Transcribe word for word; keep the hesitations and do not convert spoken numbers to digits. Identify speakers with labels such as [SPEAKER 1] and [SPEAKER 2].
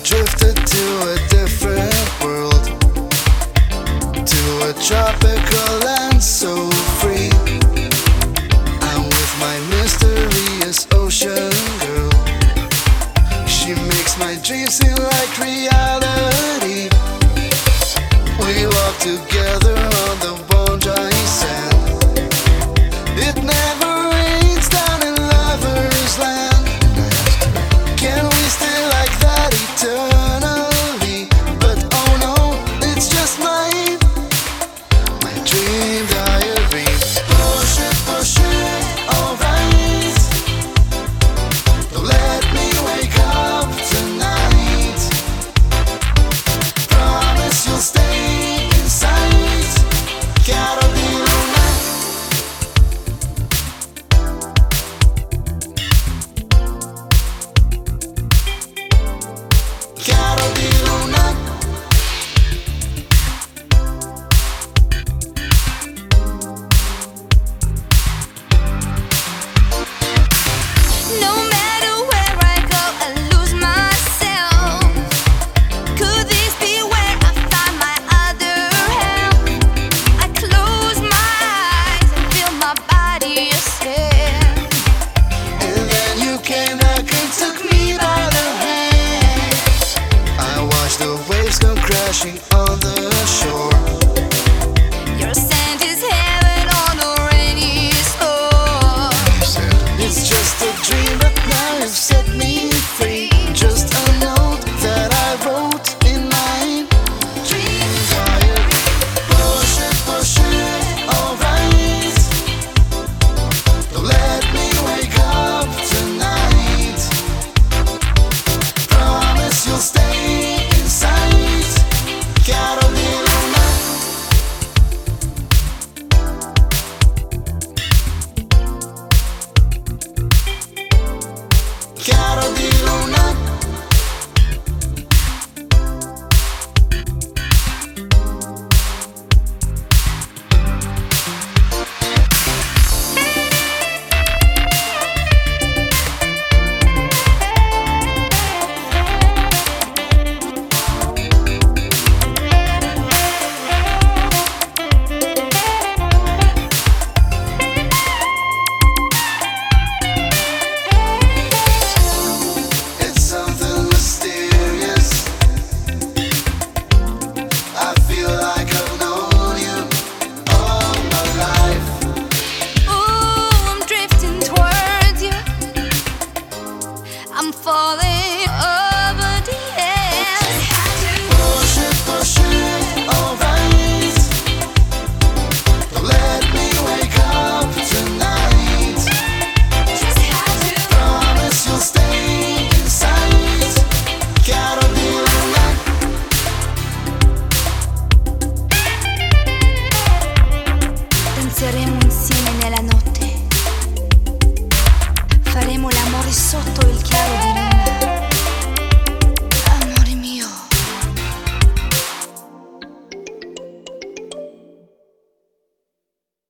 [SPEAKER 1] drifted to a different world, to a tropical land so free. I'm with my mysterious ocean girl. She makes my dreams seem like reality. We walk together on the bone dry sand. It never rains down in Lover's Land. Can we stay like that eternally? But oh no, it's just my my dream diary. Push it, push it, alright. Don't let me wake up tonight. Promise you'll stay inside. Carolina. Carolina.
[SPEAKER 2] No matter where I go, I lose myself. Could this be where I find my other half? I close my eyes and feel my body ascend.
[SPEAKER 1] And then you came back and took me by the hand. I watched the waves come crashing on the shore.
[SPEAKER 2] Your scent is heaven on a rainy shore.
[SPEAKER 1] You said, it's just a dream, but now you've set me free. Just a note that I wrote in my dream diary. Push it, push it, alright. Don't let me wake up tonight. Promise you'll stay inside. Carolina. Carolina. It's something mysterious. I feel like I've known you all my life.
[SPEAKER 2] Ooh, I'm drifting towards you. I'm falling.